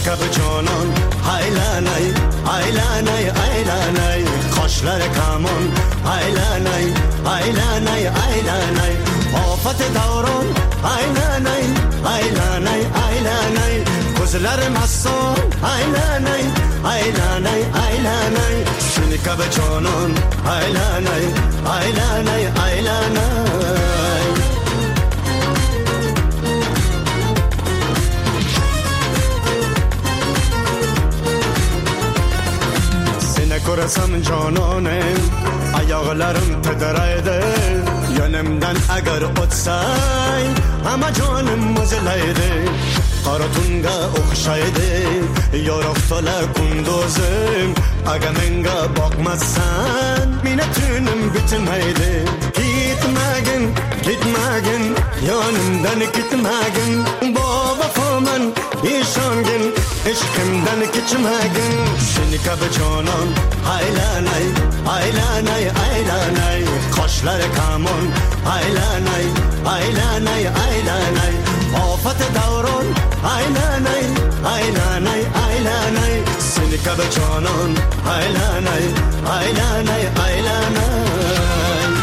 Şinika be canan haylanay haylanay haylanay Kaşları kaman haylanay haylanay haylanay Afet davran haylanay haylanay haylanay Gözlerim hassan haylanay haylanay haylanay Şinika be canan haylanay haylanay haylanay Kurasam cananem ayaklarım titreydi Yönümden eğer ötsay ama canım mızılaydı Karatunga okşaydı yoruktalı kunduzum Aga menga bakmazsan minnetünüm bitmeydi Gitmegin gitmegin yanımdan gitmegin Baba faman işangin Eşkimden geçmegin Şinika be canan haylanay haylanay haylanay Kaşları kaman haylanay haylanay haylanay Afet davran haylanay haylanay haylanay Şinika be canan haylanay haylanay haylanay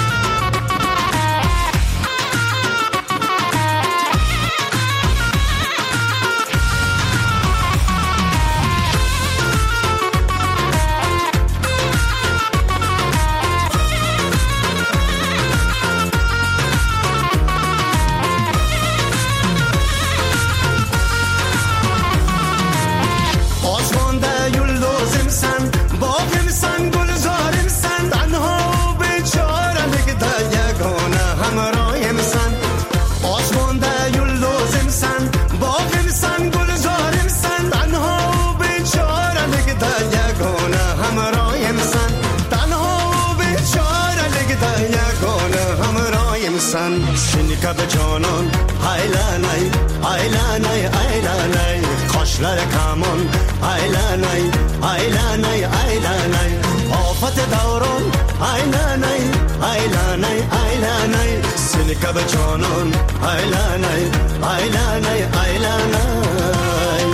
Şinika be canan haylanay haylanay haylanay Kaşları kaman haylanay haylanay haylanay Afet davran haylanay haylanay haylanay Şinika be canan haylanay haylanay haylanay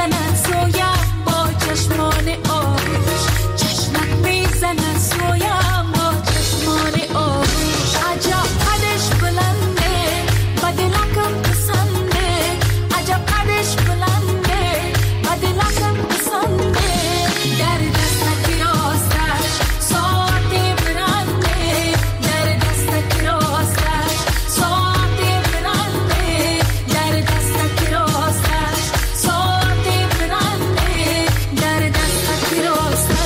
میزنن سویم با چشمان آغوش، چشمک میزنن سویم با چشمان آغوش. عجب قدش بلنده و دلکم پسنده، عجب قدش بلنده و دلکم پسنده. در دستک راستش ساعتی برنده، در دستک راستش ساعتی برنده، در دستک راستش ساعتی برنده، در دستک راستش.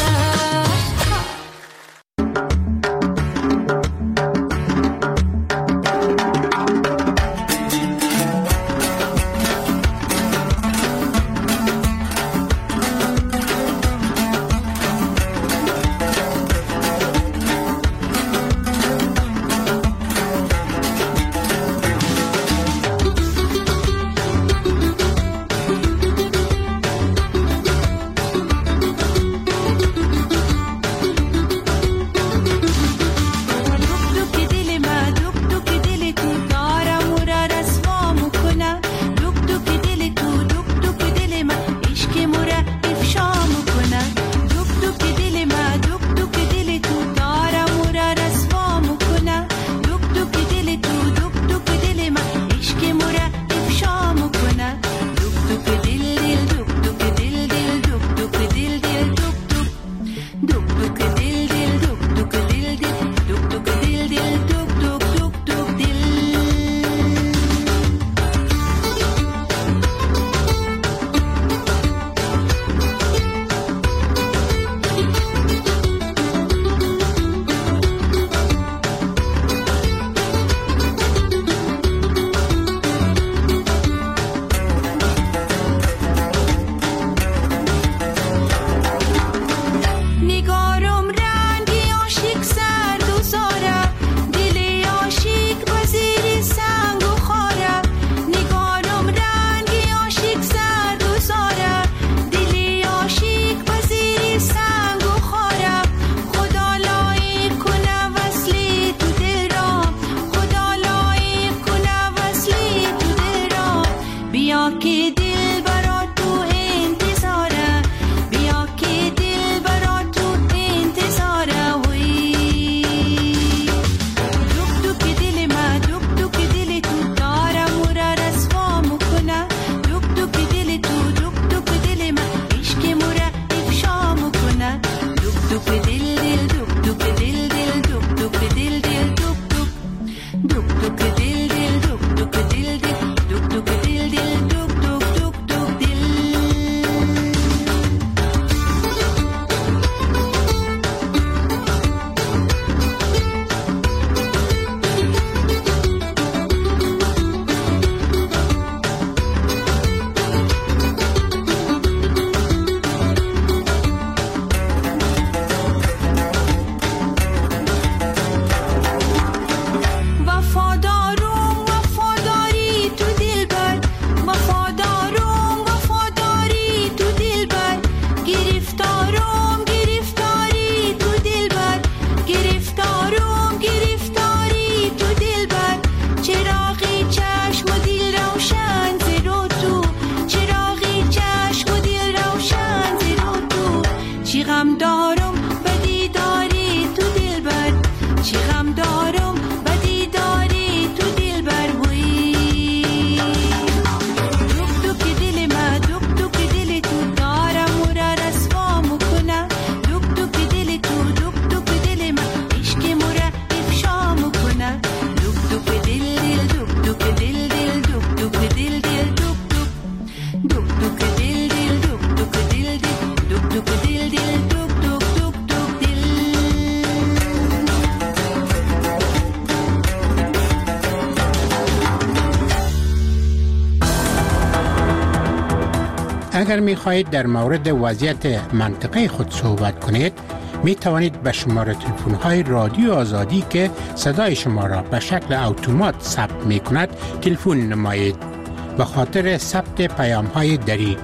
اگر می خواهید در مورد وضعیت منطقه خود صحبت کنید، می توانید به شماره تلفن های رادیو آزادی که صدای شما را به شکل اتومات ثبت می کند تلفن نمایید. به خاطر ثبت پیام های دری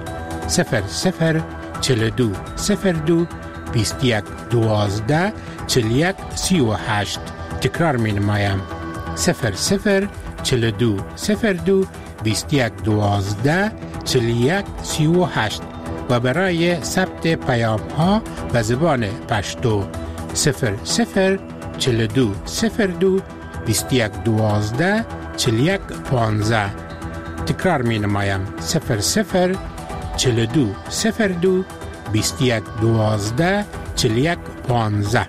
0042 02 21 12 41 38. تکرار می نمایم 0042 02 2112 41 38 و برای ثبت پیام ها به زبان پشتو 00 42 02 2112 41 15. تکرار می نمایم 00 42 02 2112 41 15.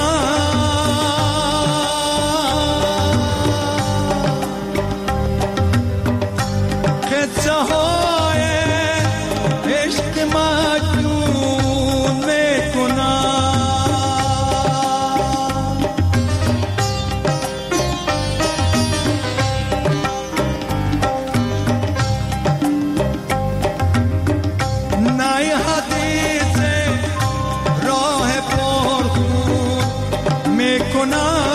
قصه های عشق مجنون میکنم، نه حدیث راه پرخون میکنم،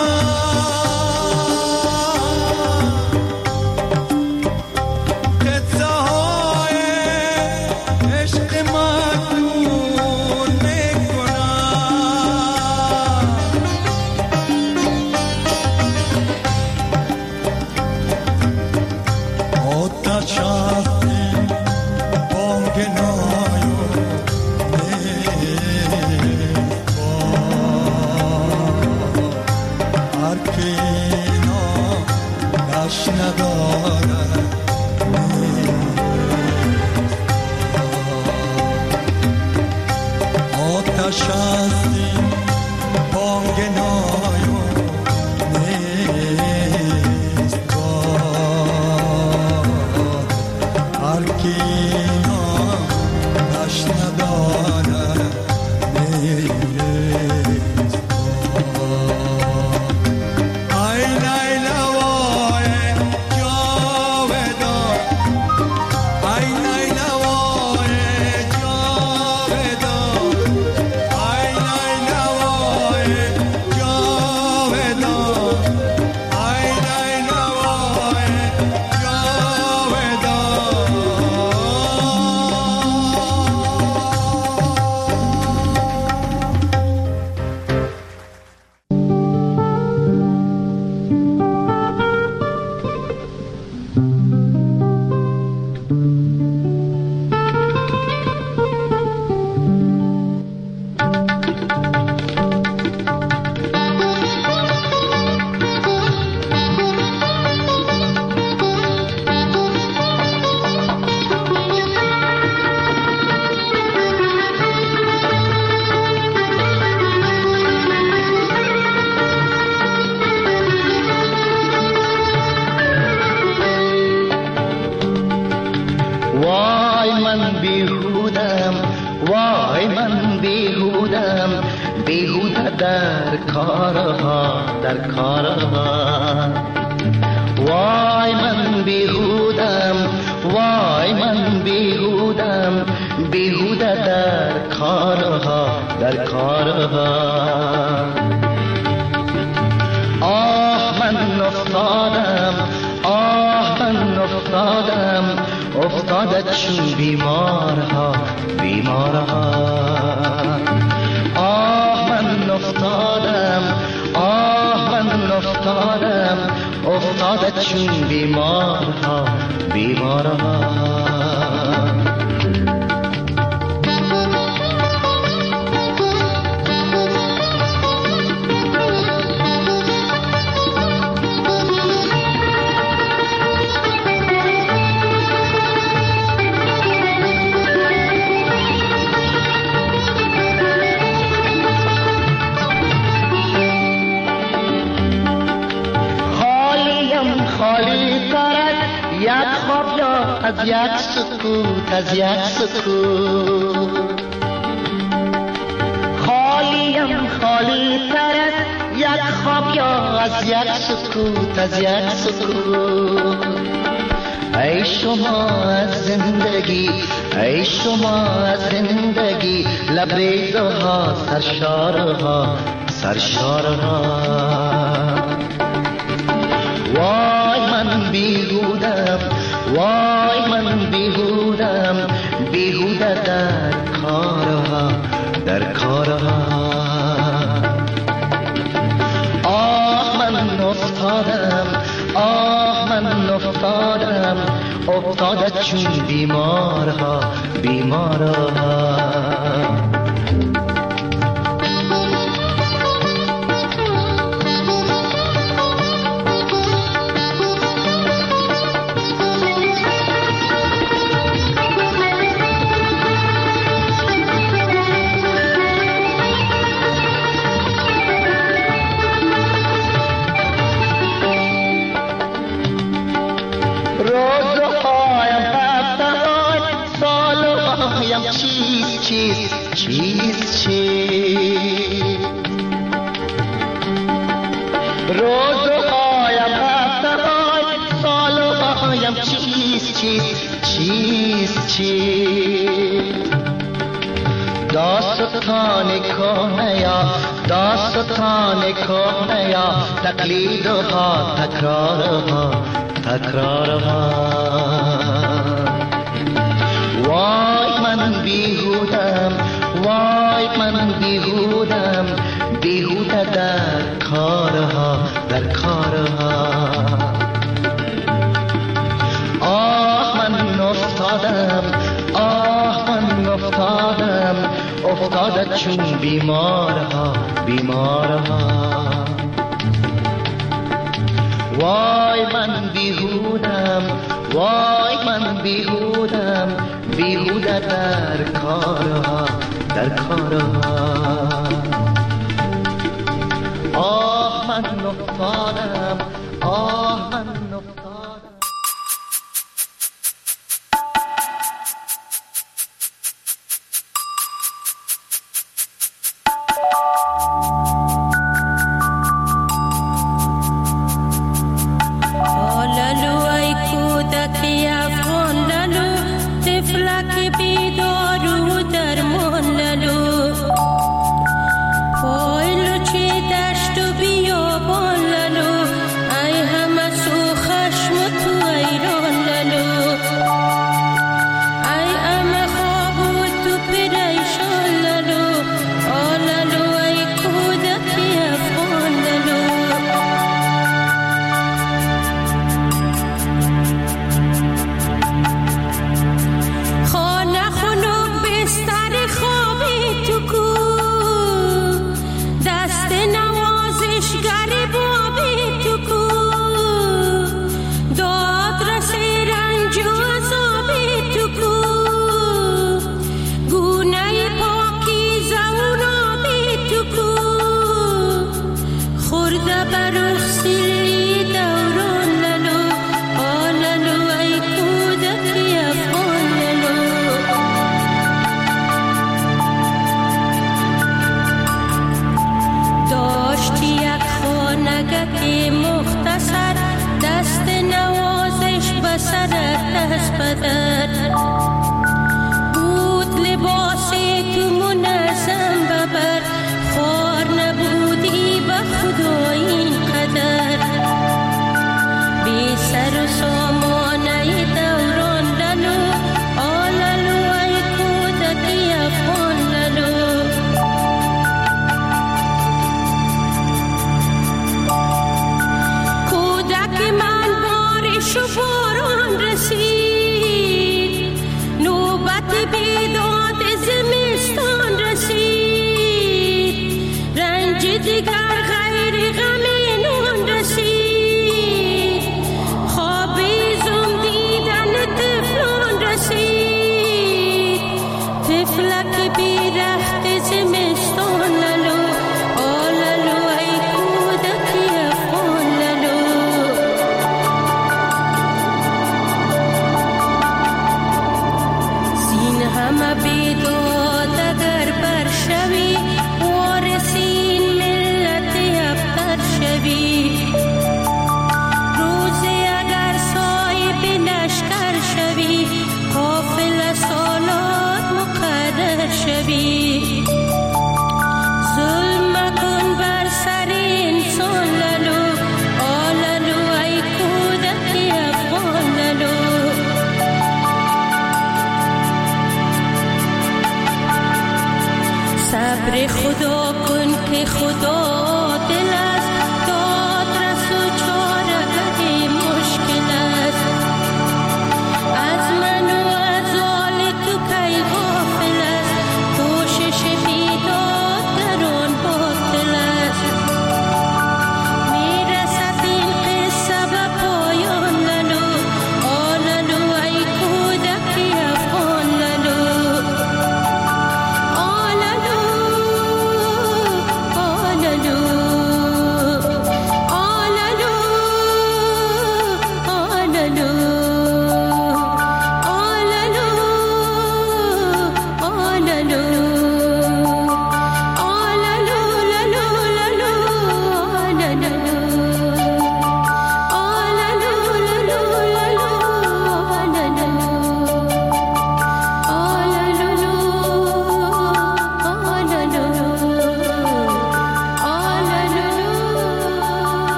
در کارها وای من بیهودم، وای من بیهودم، بیهوده در کارها آه من افتادم، آه من افتادم، افتاده چون بیمارها آه من افتادم، آه من افتادم، افتاده چون بیمارها خالی ترک یک خواب یا از یک سکوت، از یک سکوت خالیم خالی ترک یک خواب یا از یک سکوت، از یک سکوت ای شما از زندگی، ای شما از زندگی لبریزها سرشارها وای من بیهودم، وای من بیهودم، بیهوده در کارها آه من افتادم، آه من افتادم، افتاده چون بیمارها چیست روزهایم هفته‌های سالهایم چیست داستان کهنه یا تقلیدها تکرارها وای من بیهودم بیهوده در کارها آه من افتاده چون بیمارها وای من بیهودم بیهوده در کارها آه من افتادم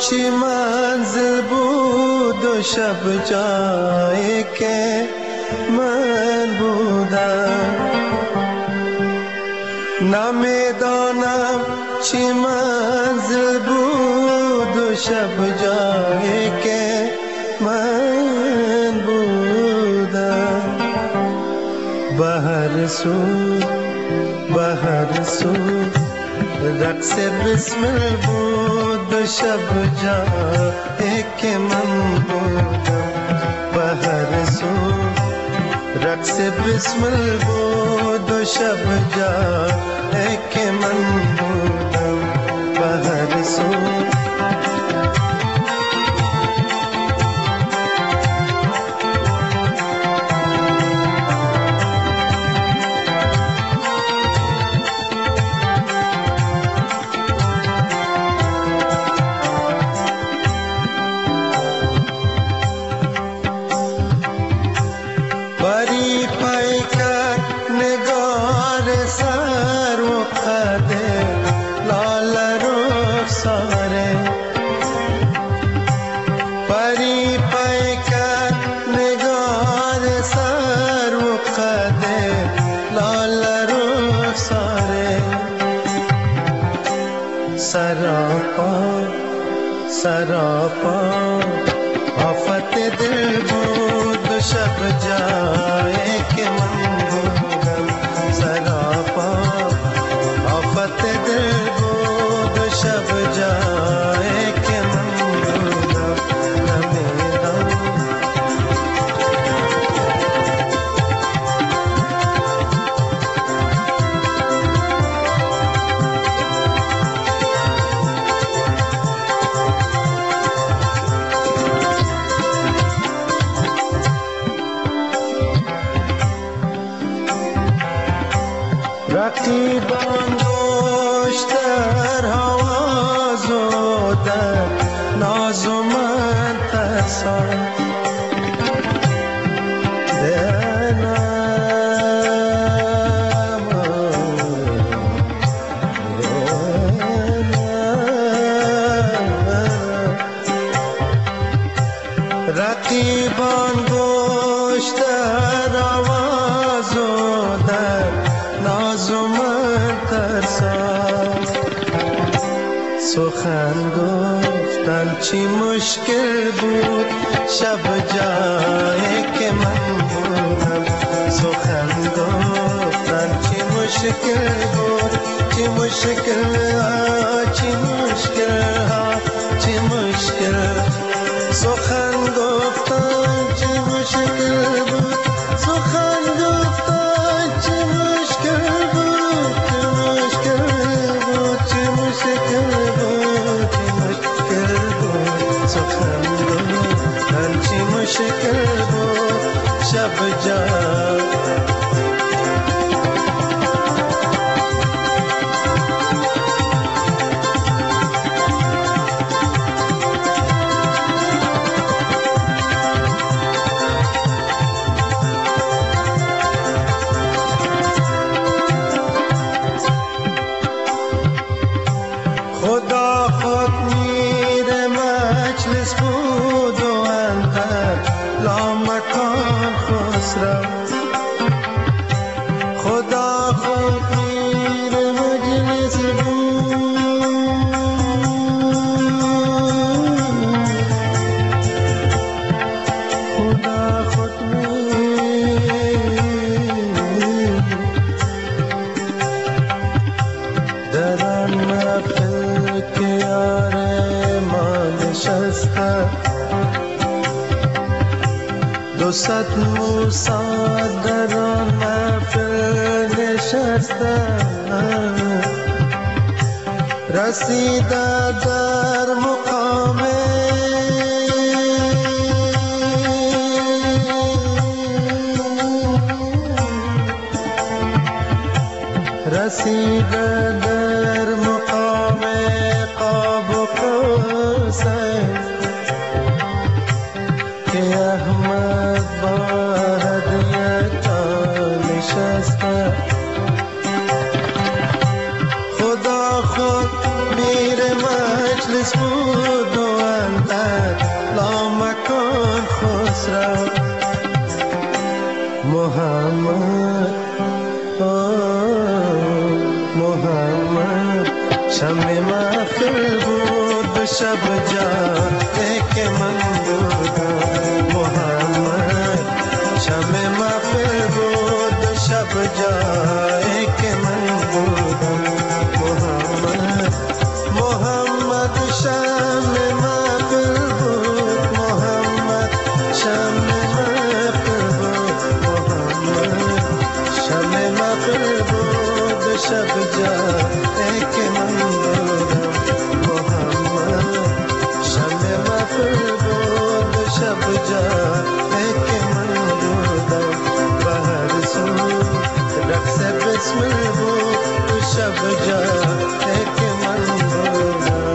چی منزل بود و شب جایی که من بودم، نمیدانم چی منزل بود و شب جایی که من بودم. به هر سو رقص بسمل بود و شب جایی که من بودم. به هر سو رقص بسمل بود و شب جایی که من بودم. به هر سو سراپا آفت دل بود و شب جایی که من بودم. سراپا آفت دل بود و شب جایی که من بودم. رقیبان گوش در حواز و در ناز و من ترسان رقیبان گوش در حواز و در ناز و من ترسان سخن گفتن چی مشکل بود شب جایی که من بودم. سخن گفتن چی مشکل بود، چی مشکل ها، چی مشکل ها، چی مشکل. سخن گفتن چی مشکل بود، سخن گفتن چی مشکل بود، چی مشکل بود، چی مشکل بود، چی مشکل بود. سخن گفتن چی مشکل بود شب جا خدا خود میر مجلس بود و اندر لامکان خسرو. خدا خود میر مجلس بود خدا خود میر در آن محفل که یار ما نشسته 200 موسی در آن محفل نشسته رسیده در مقام رسیده در مقام قاب و قوسین که احمد با هدیه نشسته. خدا خود میر مجلس بود و شمع محفل بود به شب جاده که من بودم محمد. شمع محفل بود به شب جاده که من بودم محمد. محمد شمع محفل بود محمد. شمع محفل بود محمد. شمع محفل بود به شب جاده که من بودم محمد. شمع محفل بود به شب جاده که من بودم. و هر سو رقص بسمل بود به شب جاده که من بودم.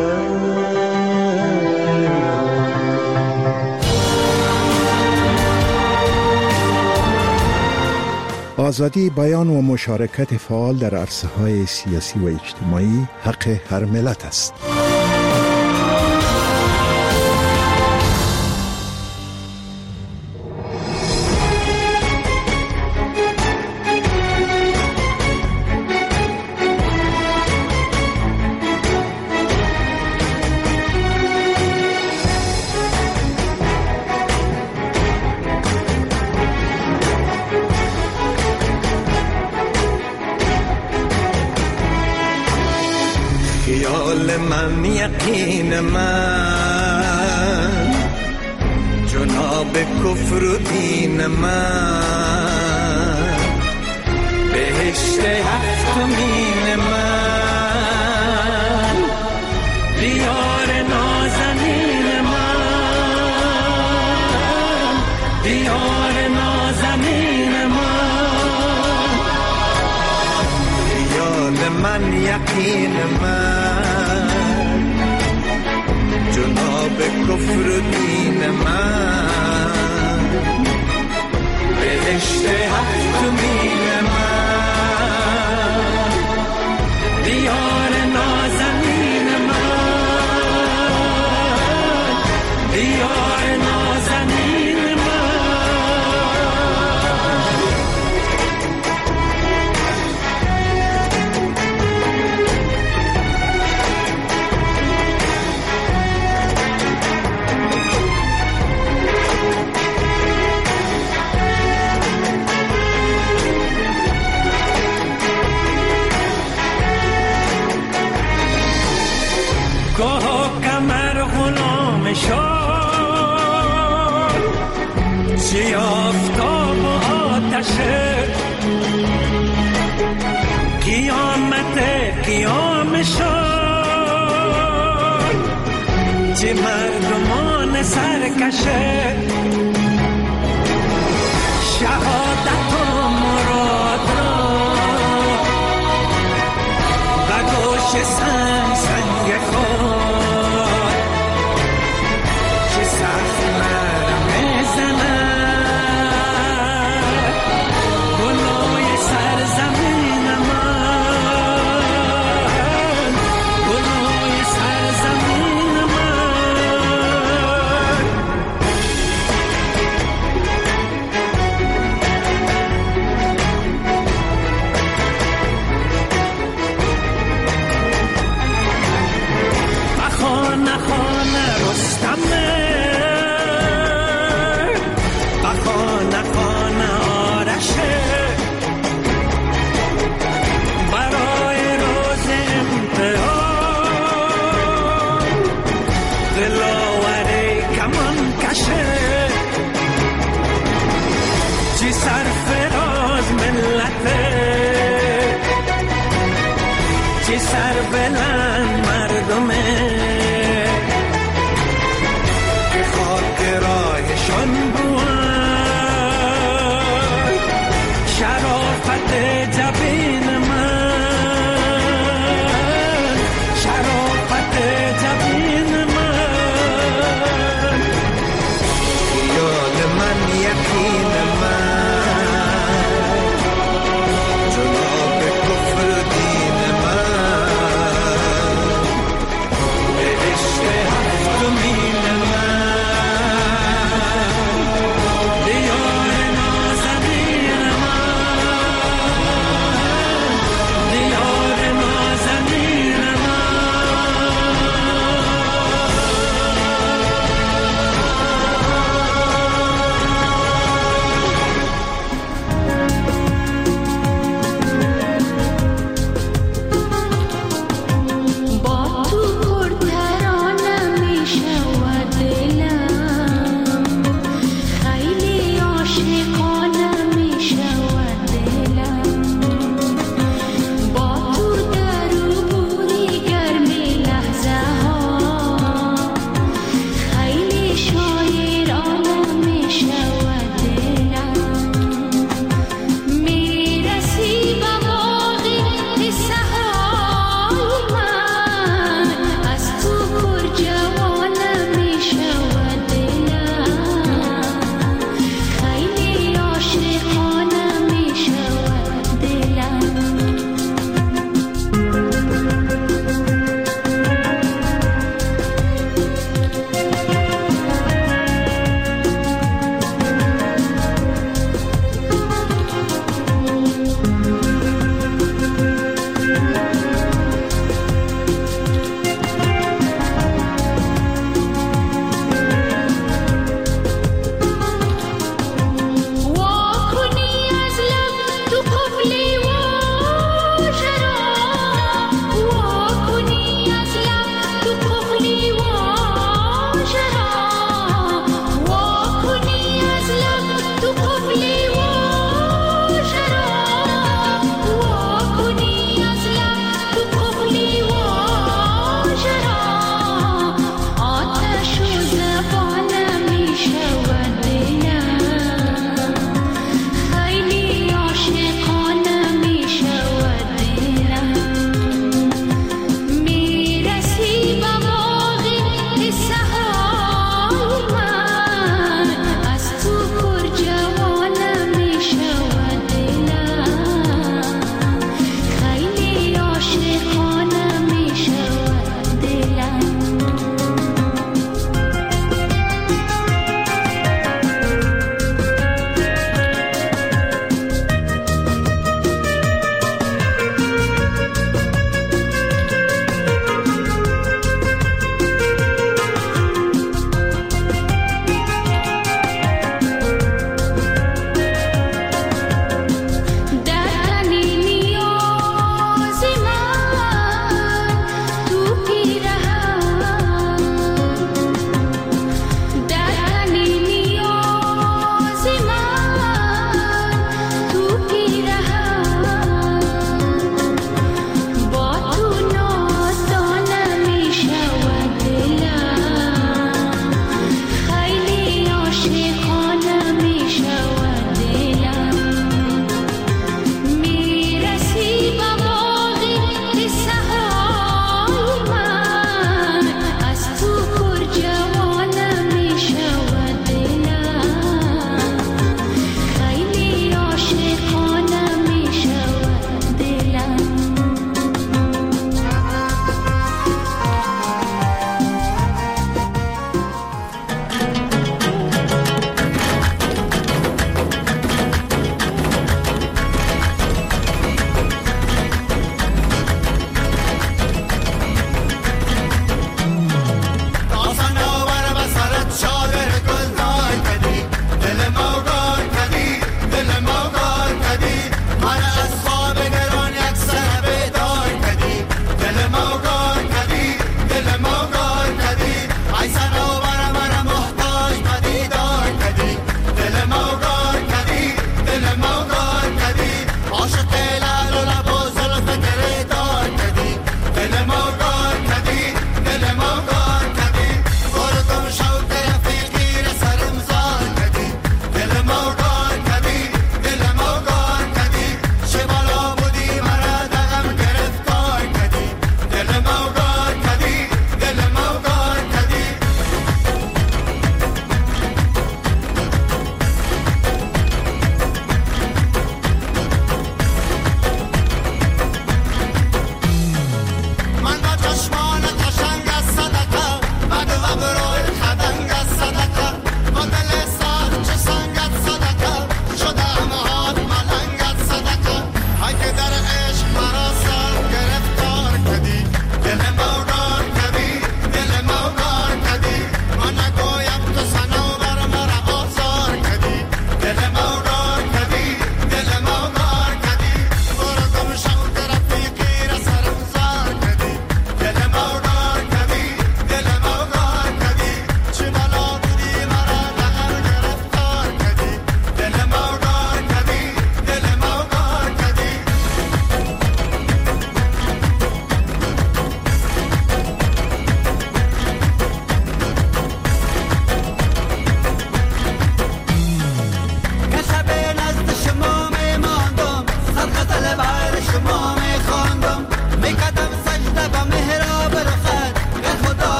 آزادی بیان و مشارکت فعال در عرصه‌های سیاسی و اجتماعی حق هر ملت است. خیال من یقین من جناب کفر و دین من بهشت هفتمین من دیار نازنین من دیار نازنین من خیال من یقین من جناب کفر و دین من بهشت هفتمین من دیار نازنین من دیار نازنین من گاه کمر غلام شد چی آفتاب و آتشه قیامت قیام شد چی مردمان سرکشه شهادت و مراد را و گوش سنگ سنگ خود که سخت مرمه زند گلوی سرزمین من گلوی سرزمین من خانه خانه رستمه و خانه خانه آرشه برای روز امتحان دلاور کمان کشه چی سرفراز ملته چی سربلند مردمه که خاک راهشان بود شرافت جبین من شرافت جبین من خیال من یقین من جناب کفر دین من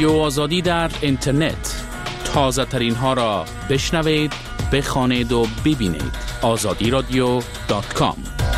رادیو آزادی در اینترنت. تازه ترین ها را بشنوید، بخوانید و ببینید. azadiradio.com.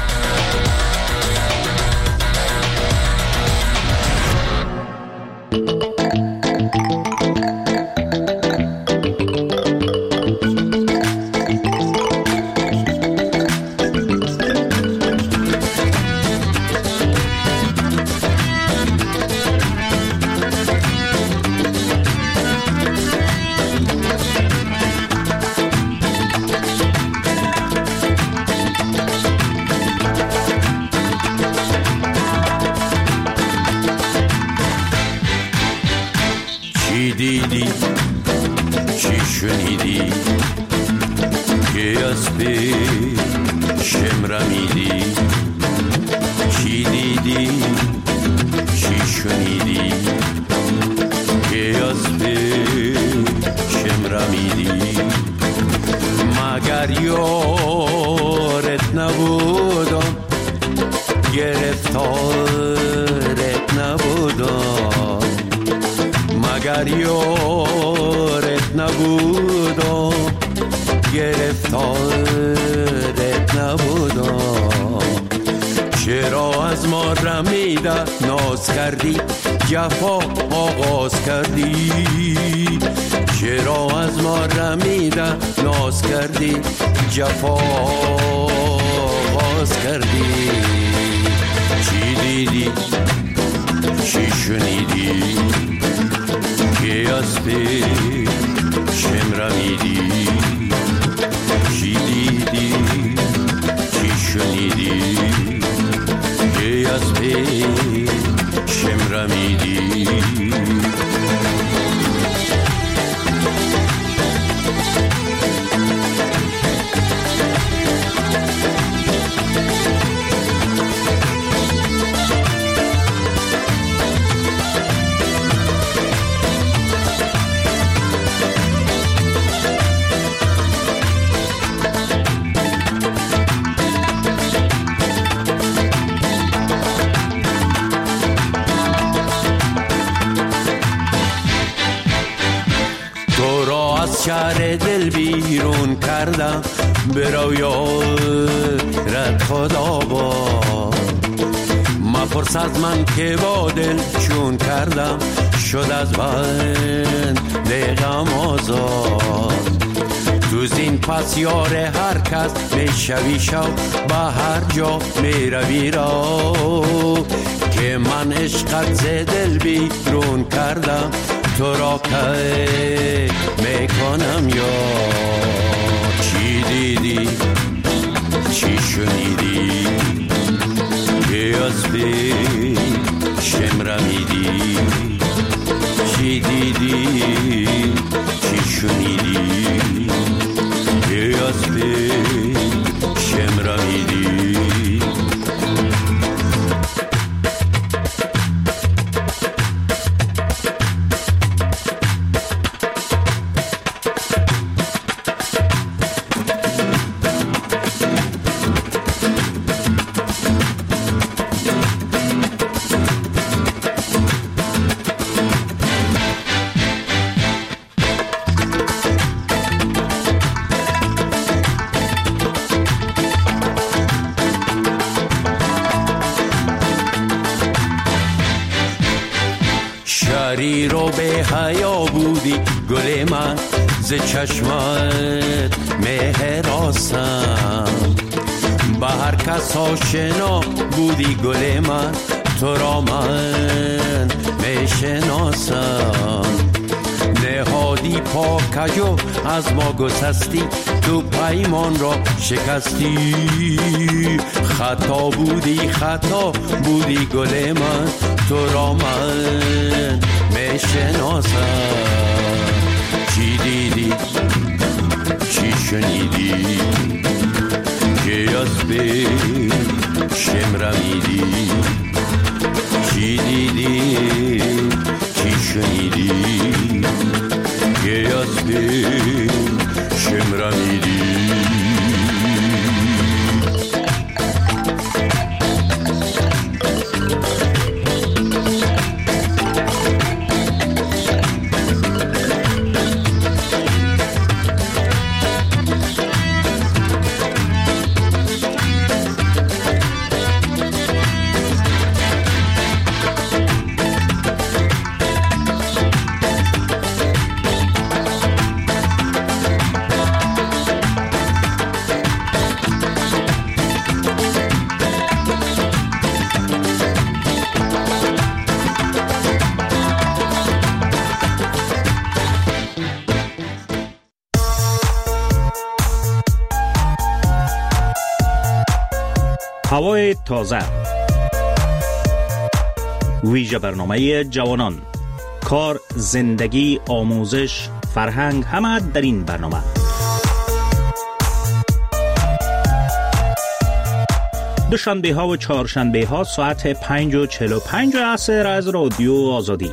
جفا آغاز کردی، چرا از ما رمیدن ناز کردی، جفا آغاز کردی. چی دیدی چی شنیدی که از پیشم رمیدی، چی دیدی چی شنیدی که از پیشم رمیدی. شهر دل بیرون کردم، به رویات خدا با مپرس از من که با دل چون کردم، شد از بند غم آزاد. تو زین پس یار هر کس میشوی شو، به هر جا میروی را که من عشقت ز دل بیرون کردم، تو را که میکنم یا چی دیدی چی شنیدی که از پیشم رمیدی، چی دیدی چی شنیدی که از پیشم رمیدی. شری رو به حیا بودی گل من، ز چشمت مهراسم، به هر کس آشنا بودی گل من، تو را من میشناسم. نهادی پاکجو از ما گسستی، تو پیمان را شکستی، خطا بودی گل من، تو را من میشناسم. چی دیدی چی شنیدی که از پیشم رمیدی، چی دیدی چی شنیدی که از پیشم رمیدی. هوای تازه، ویژه برنامه جوانان، کار، زندگی، آموزش، فرهنگ، همه در این برنامه. دوشنبه ها و چهارشنبه ها ساعت 5:45 عصر از رادیو آزادی.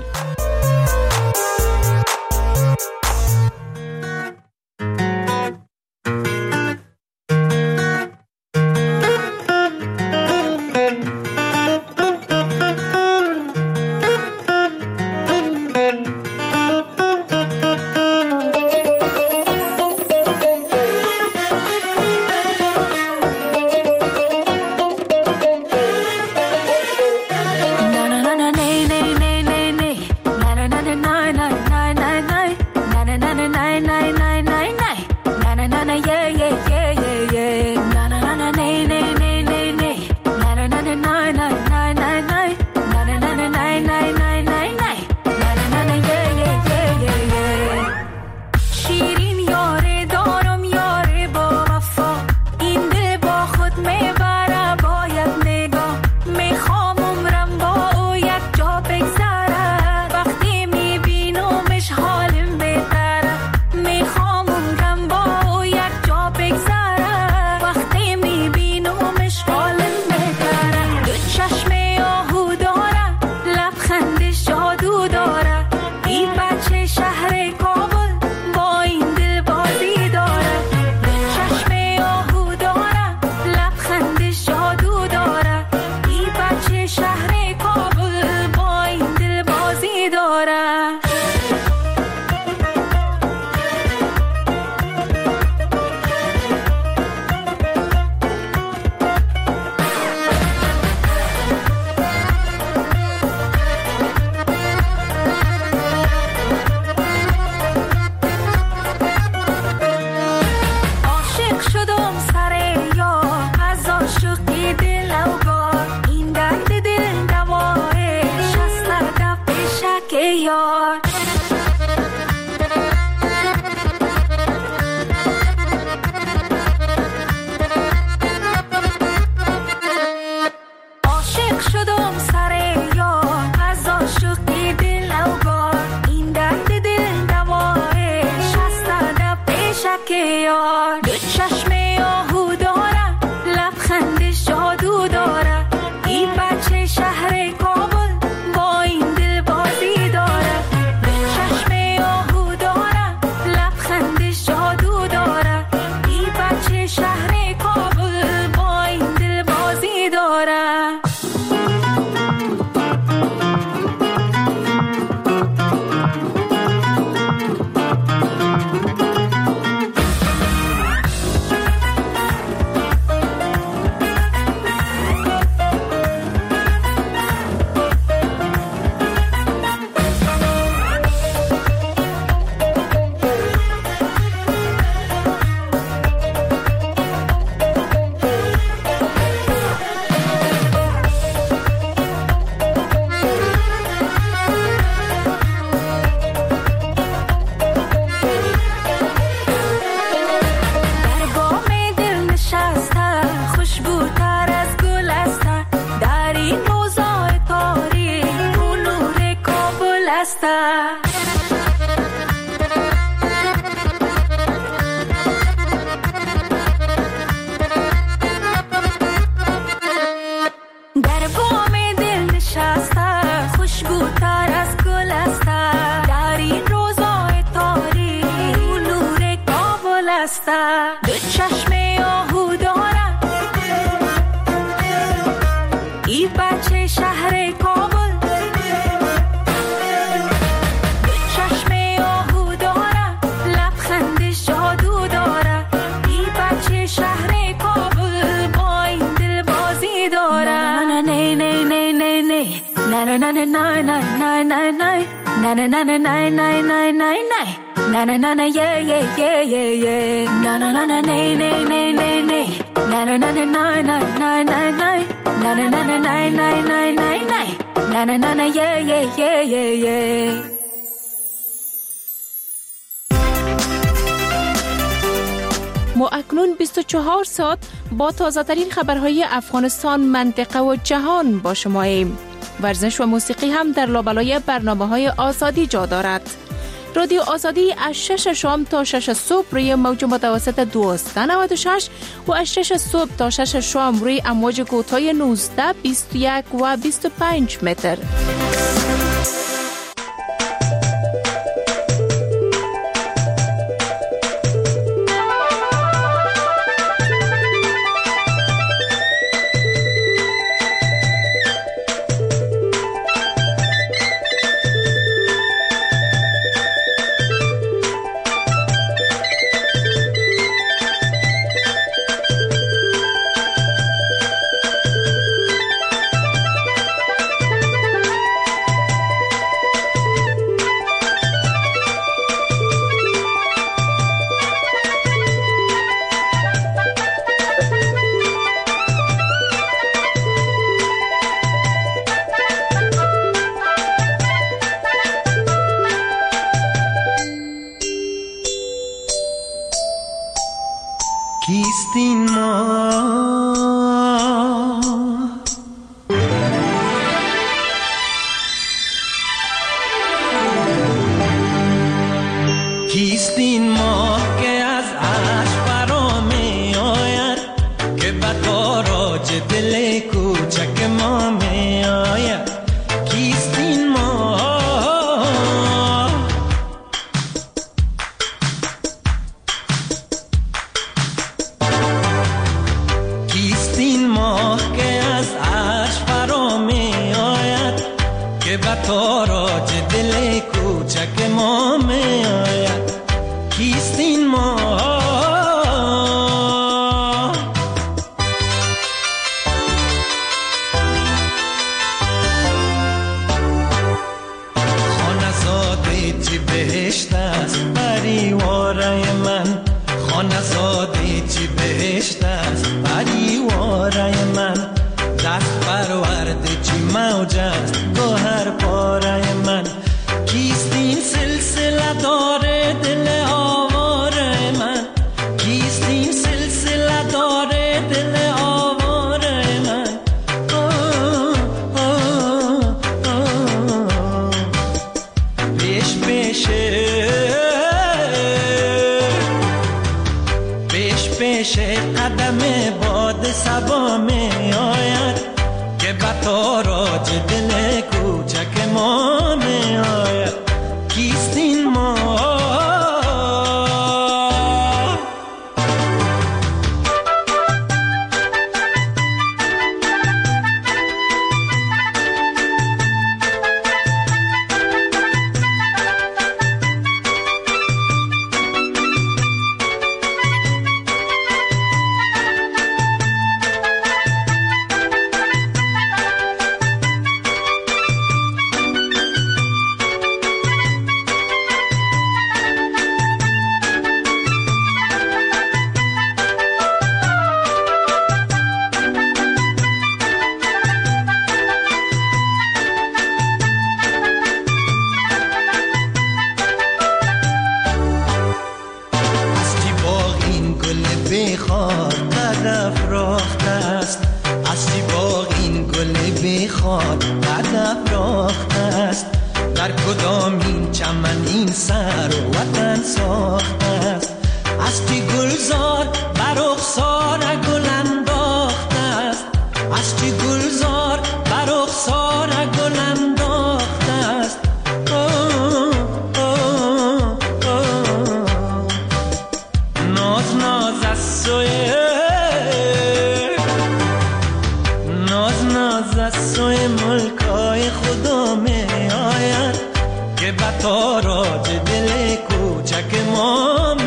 ما اکنون 24 ساعت با تازه ترین خبرهای افغانستان، منطقه و جهان با شماییم. ورزش و موسیقی هم در لابلای برنامه‌های آزادی جا دارد. رادیو آزادی از 6 شام تا 6 صبح روی موج متوسط 1296 و از 6 صبح تا 6 شام روی امواج کوتاه 19، 21 و 25 متر. کیستین ما کیستین ما که از عرش فرا می آید، که به تاراج دل کوچک ما می آید. کیستین ما تاراج دل کوچک ما می آید. کیستین ما خانزاده چی بهشت است پریواره من، خانزاده چی بهشت است پریواره من. دست پرورده چی موج است گوهر پاره من. کیستین سلسله داره دل آواره من، کیستین سلسله داره دل آواره من. پیش پیشه پیش پیشه قدم باد صبا می آید، که به تاراج دل کوچک ما می آید. کیستین ما در کدام این چمن این سر وطن ساخته است. از چی گلزار بر رخسار گل انداخته است، از چی گلزار بر رخسار گل انداخته است. ناز ناز از سوی ناز ناز از سوی ملکای خدا می آید، که به تاراج دل کوچک ما